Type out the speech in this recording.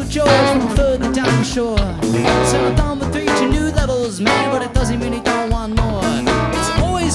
St. George from further down the shore. So I've done with 3 to new levels, man, but it doesn't really